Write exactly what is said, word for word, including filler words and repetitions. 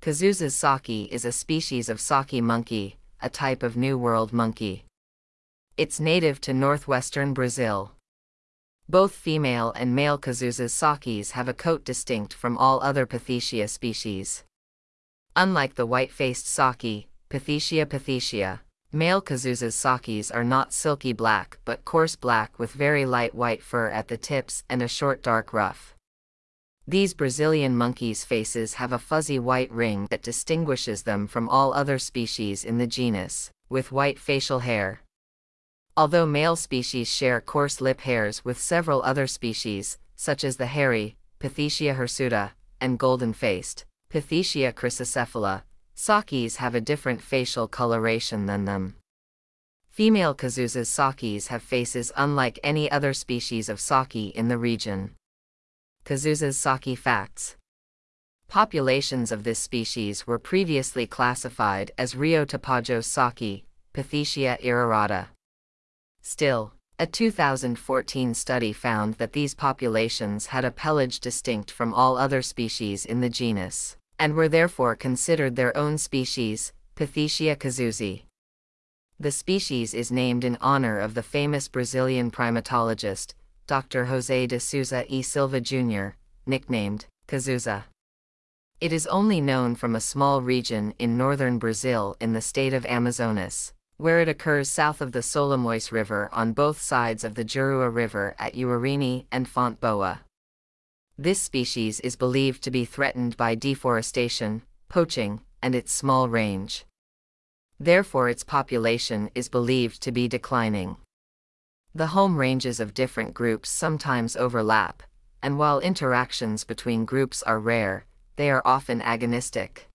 Cazuza's saki is a species of saki monkey, a type of New World monkey. It's native to northwestern Brazil. Both female and male Cazuza's sakis have a coat distinct from all other Pithecia species. Unlike the white-faced saki, Pithecia pithecia, male Cazuza's sakis are not silky black but coarse black with very light white fur at the tips and a short dark ruff. These Brazilian monkeys' faces have a fuzzy white ring that distinguishes them from all other species in the genus, with white facial hair. Although male species share coarse lip hairs with several other species, such as the hairy, Pithecia hirsuta, and golden-faced, Pithecia chrysocephala, sakis have a different facial coloration than them. Female Cazuza's sakis have faces unlike any other species of saki in the region. Cazuza's saki facts. Populations of this species were previously classified as Rio Tapajos saki, Pithecia irrarata. Still, a two thousand fourteen study found that these populations had a pelage distinct from all other species in the genus, and were therefore considered their own species, Pithecia cazuzi. The species is named in honor of the famous Brazilian primatologist, Doctor José de Souza e Silva Junior, nicknamed Cazuza. It is only known from a small region in northern Brazil in the state of Amazonas, where it occurs south of the Solimões River on both sides of the Juruá River at Uarini and Fonte Boa. This species is believed to be threatened by deforestation, poaching, and its small range. Therefore its population is believed to be declining. The home ranges of different groups sometimes overlap, and while interactions between groups are rare, they are often agonistic.